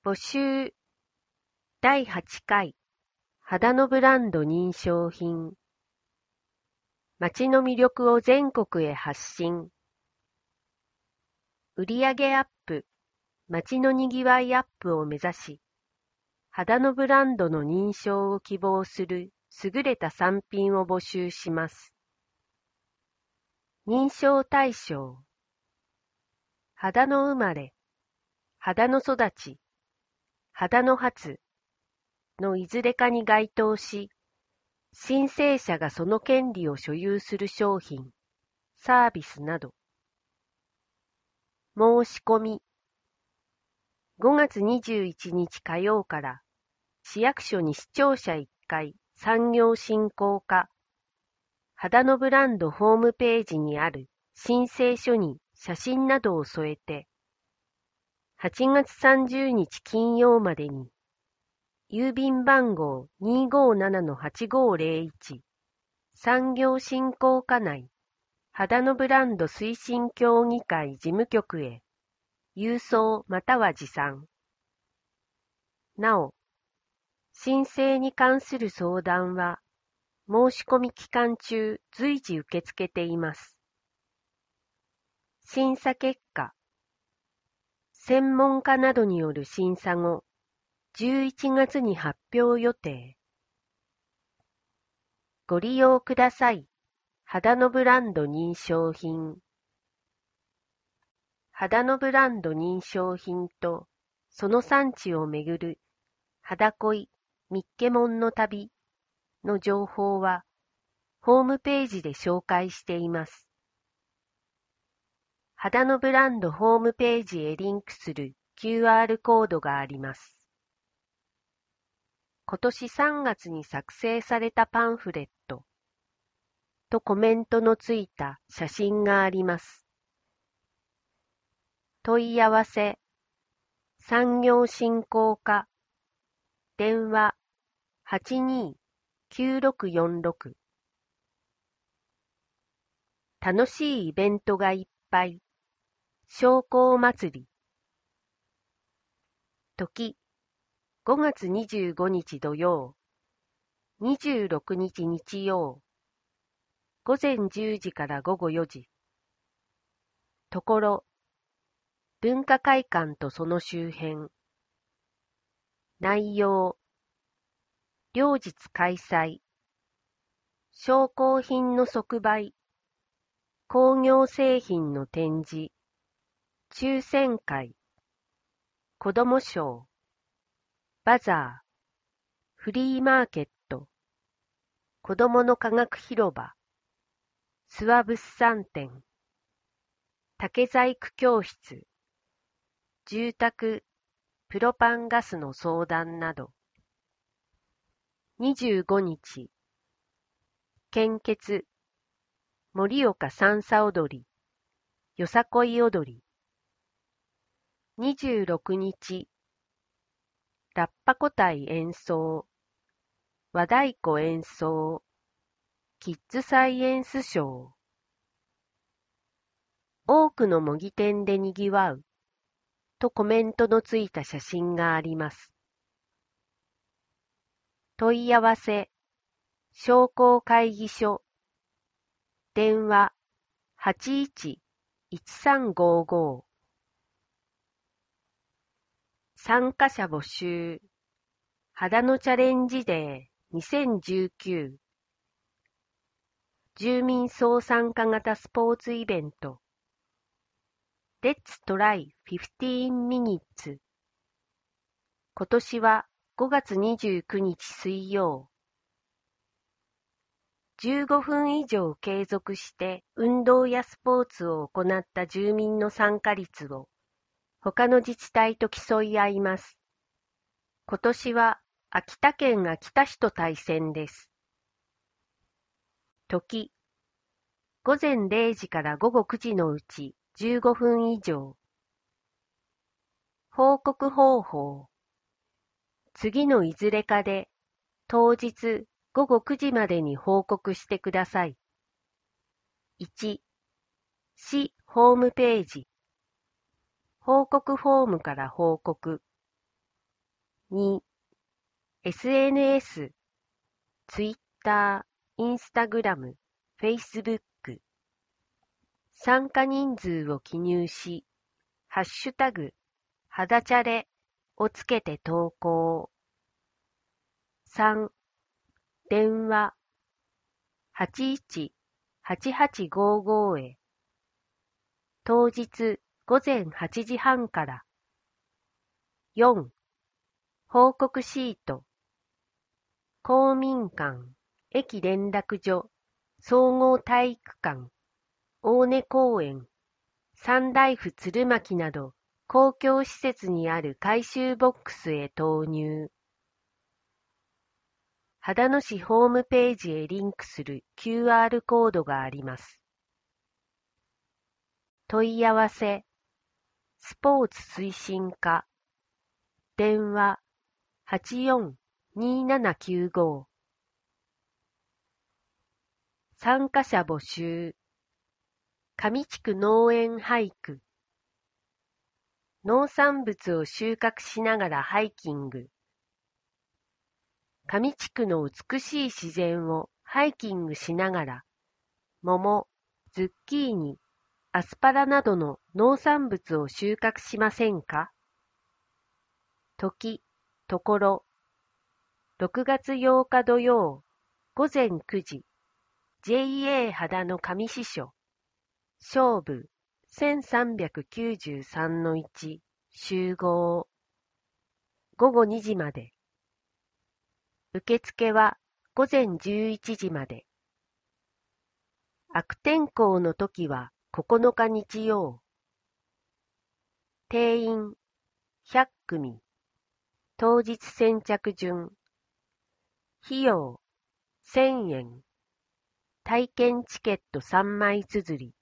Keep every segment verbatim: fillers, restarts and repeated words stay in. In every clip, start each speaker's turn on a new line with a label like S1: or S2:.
S1: 募集だいはちかい肌のブランド認証品。街の魅力を全国へ発信。売上アップ、街のにぎわいアップを目指し、肌のブランドの認証を希望する優れた産品を募集します。認証対象。肌の生まれ、肌の育ち、肌の発のいずれかに該当し、申請者がその権利を所有する商品、サービスなど。申し込み。ごがつにじゅういちにち火曜から市役所に視聴者いっかい産業振興課肌のブランドホームページにある申請書に写真などを添えて、はちがつさんじゅうにち金曜までに、郵便番号 にーごーななのはちごーぜろいち 産業振興課内肌のブランド推進協議会事務局へ郵送または持参。なお、申請に関する相談は申し込み期間中随時受け付けています。審査結果。専門家などによる審査後、じゅういちがつに発表予定。ご利用ください。肌のブランド認証品。肌のブランド認証品とその産地をめぐる肌恋みっけもんの旅の情報はホームページで紹介しています。肌のブランドホームページへリンクする キューアール コードがあります。今年さんがつに作成されたパンフレットとコメントのついた写真があります。問い合わせ、産業振興課、電話 はちにーきゅうろくよんろく。楽しいイベントがいっぱい。商工祭り。時、ごがつにじゅうごにち土曜、にじゅうろくにち日曜、ごぜんじゅうじからごごよじ。ところ、文化会館とその周辺。内容、両日開催。商工品の即売。工業製品の展示。抽選会。子どもショー。バザー。フリーマーケット。子どもの科学広場。諏訪物産展。竹細工教室。住宅、プロパンガスの相談など。にじゅうごにち、献血、盛岡三叉踊り、よさこい踊り。にじゅうろくにち、ラッパ個体演奏、和太鼓演奏、キッズサイエンスショー。多くの模擬店でにぎわう。とコメントのついた写真があります。問い合わせ、商工会議所、電話 はちいちいちさんごご。参加者募集、肌のチャレンジデーにせんじゅうきゅう。住民総参加型スポーツイベント、Let's Try じゅうご Minutes。今年はごがつにじゅうくにち水曜。じゅうごふん以上継続して運動やスポーツを行った住民の参加率を他の自治体と競い合います。今年は秋田県秋田市と対戦です。時、ごぜんれいじからごごくじのうちじゅうごふん以上。報告方法。次のいずれかで当日ごごくじまでに報告してください。いち、市ホームページ。報告フォームから報告。 に、エスエヌエス、Twitter、Instagram、Facebook。参加人数を記入し、ハッシュタグ、はだちゃれをつけて投稿。さん、電話、はちいちはちはちごご へ。当日午前はちじはんから。よん、報告シート。公民館、駅連絡所、総合体育館、大根公園、三大府鶴巻など公共施設にある回収ボックスへ投入。秦野市ホームページへリンクする キューアール コードがあります。問い合わせ、スポーツ推進課、電話はちよんにーななきゅうご。参加者募集、上地区農園俳句。農産物を収穫しながらハイキング。上地区の美しい自然をハイキングしながら、桃、ズッキーニ、アスパラなどの農産物を収穫しませんか？時、ところ、ろくがつようか土曜、午前くじ、ジェイエー 秦野上支所、勝負せんさんびゃくきゅうじゅうさんのいち、集合。ごごにじまで。受付は午前じゅういちじまで。悪天候の時はここのか日曜。定員ひゃくくみ。当日先着順。費用せんえん。体験チケットさんまい綴り。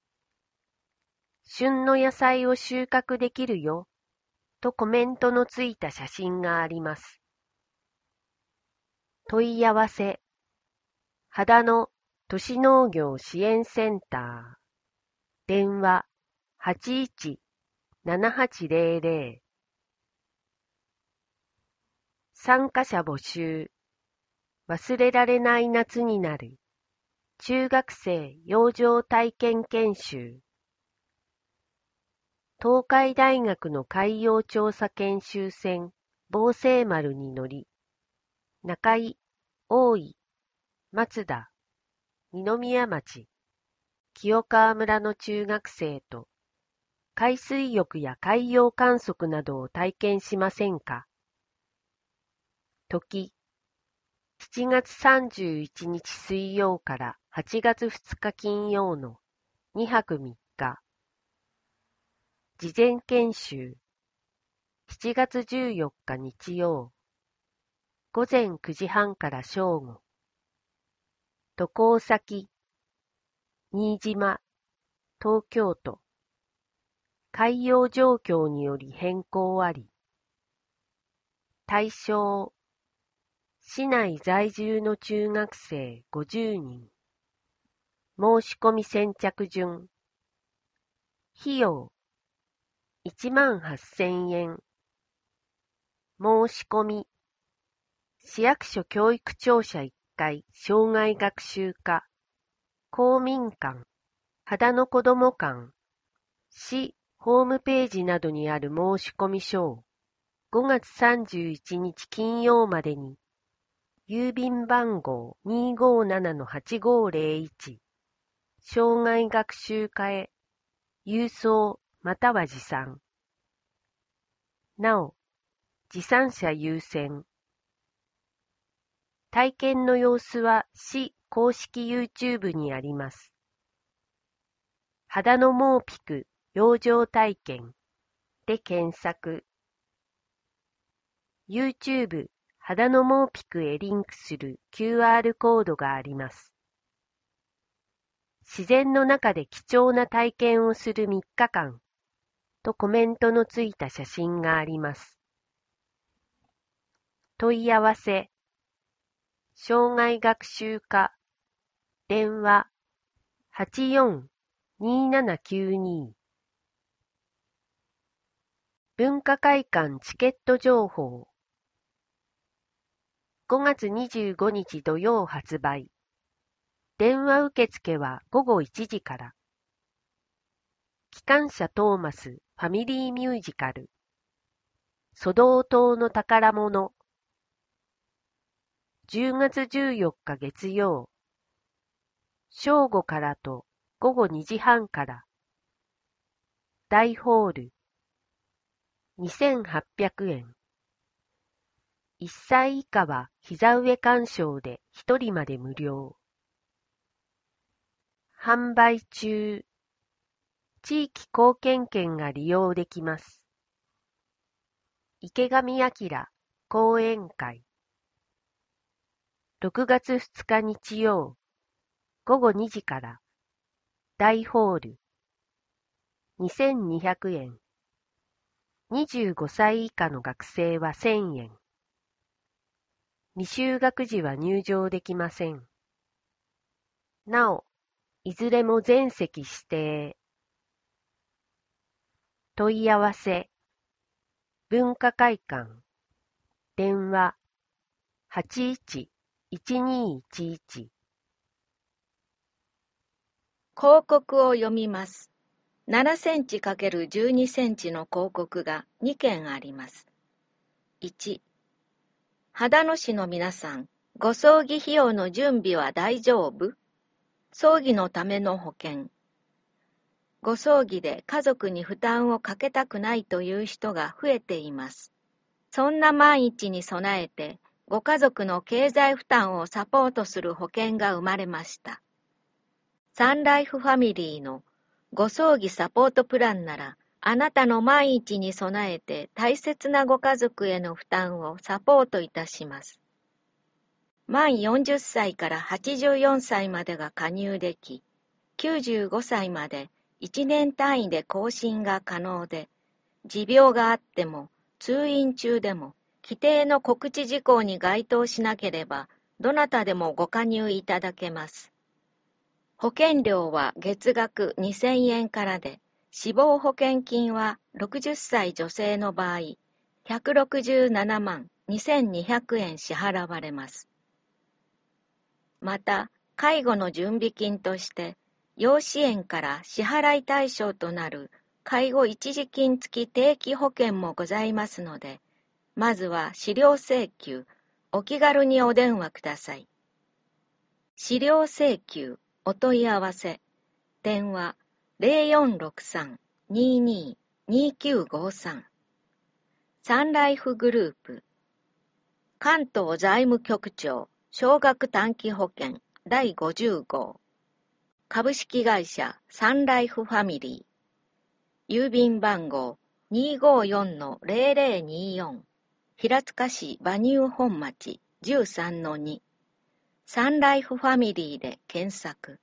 S1: 旬の野菜を収穫できるよ、とコメントのついた写真があります。問い合わせ、秦野都市農業支援センター、電話はちいちななはちぜろぜろ。参加者募集、忘れられない夏になる、中学生洋上体験研修。東海大学の海洋調査研修船、房星丸に乗り、中井、大井、松田、二宮町、清川村の中学生と、海水浴や海洋観測などを体験しませんか？時、しちがつさんじゅういちにち水曜からはちがつふつか金曜のにはくみっか。事前研修、しちがつじゅうよっか日曜、午前くじはんから正午。渡航先、新島、東京都。海洋状況により変更あり。対象、市内在住の中学生ごじゅうにん。申し込み先着順。費用、いちまんはっせんえん。申し込み、市役所教育庁舎いっかい障害学習課、公民館、秦野子ども館、市ホームページなどにある申し込み書をごがつさんじゅういちにち金曜までに、郵便番号 にーごーななのはちごーぜろいち、障害学習課へ、郵送または持参。なお、持参者優先。体験の様子は市公式 YouTube にあります。秦野モーピク洋上体験で検索。YouTube 秦野モーピクへリンクする キューアール コードがあります。自然の中で貴重な体験をするみっかかんとコメントのついた写真があります。問い合わせ、障害学習課、電話はちよんにーななきゅうに。文化会館チケット情報、 ごがつにじゅうごにち土曜発売。電話受付はごごいちじから。機関車トーマスファミリーミュージカル。ソドー島の宝物。じゅうがつじゅうよっか月曜。正午からとごごにじはんから。大ホール。にせんはっぴゃくえん。いっさい以下は膝上鑑賞でひとりまで無料。販売中。地域貢献券が利用できます。池上彰講演会。ろくがつふつか日曜、ごごにじから。大ホール。にせんにひゃくえん。にじゅうごさい以下の学生はせんえん。未就学児は入場できません。なお、いずれも全席指定。問い合わせ。文化会館。電話。はちいちいちにいちいち。
S2: 広告を読みます。ななセンチかけるじゅうにセンチの広告がにけんあります。いち、秦野市の皆さん、ご葬儀費用の準備は大丈夫？葬儀のための保険。ご葬儀で家族に負担をかけたくないという人が増えています。そんな万一に備えて、ご家族の経済負担をサポートする保険が生まれました。サンライフファミリーのご葬儀サポートプランなら、あなたの万一に備えて大切なご家族への負担をサポートいたします。満よんじゅっさいからはちじゅうよんさいまでが加入でき、きゅうじゅうごさいまでいちねん単位で更新が可能で、持病があっても通院中でも規定の告知事項に該当しなければ、どなたでもご加入いただけます。保険料は月額にせんえんからで、死亡保険金はろくじゅっさい女性の場合、ひゃくろくじゅうななまんにせんにひゃくえん支払われます。また、介護の準備金として、養子縁から支払い対象となる介護一時金付き定期保険もございますので、まずは資料請求、お気軽にお電話ください。資料請求、お問い合わせ、電話 ゼロよんろくさん にーにー にーきゅうごさん サンライフグループ関東財務局長少額短期保険だいごじゅう号株式会社サンライフファミリー郵便番号 にーごーよんのゼロゼロにーよん 平塚市馬入本町 じゅうさんのに サンライフファミリーで検索。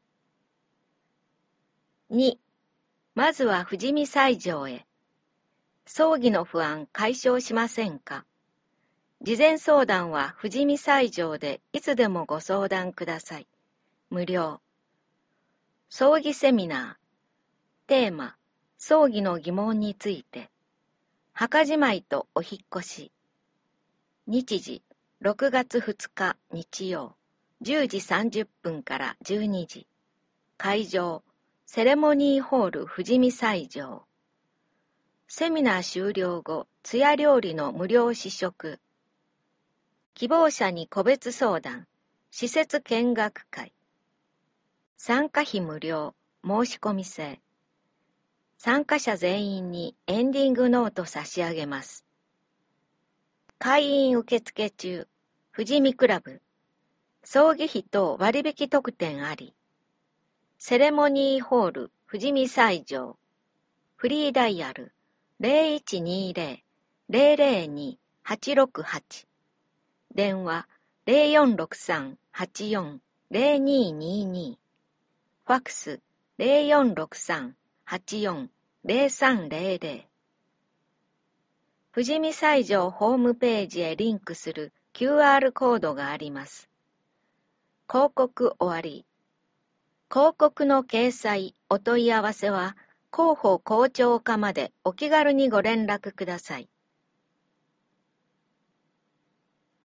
S2: に、まずは富士見斎場へ。葬儀の不安解消しませんか？事前相談は富士見斎場でいつでもご相談ください。無料。葬儀セミナー。テーマ、葬儀の疑問について。墓じまいとお引っ越し。日時、ろくがつふつか日曜、じゅうじさんじゅっぷんからじゅうにじ。会場、セレモニーホール富士見斎場。セミナー終了後、つや料理の無料試食。希望者に個別相談、施設見学会。参加費無料、申し込み制。参加者全員にエンディングノート差し上げます。会員受付中、富士見クラブ。葬儀費等割引特典あり。セレモニーホール富士見斎場。フリーダイヤル ゼロいちにーゼロ ゼロゼロに はちろくはち。電話 ゼロよんろくさん はちよん ゼロにーにーに。ファックス ゼロよんろくさん はちよん ゼロさんゼロゼロ。富士見斎場ホームページへリンクする キューアール コードがあります。広告終わり。広告の掲載、お問い合わせは広報広聴課までお気軽にご連絡ください。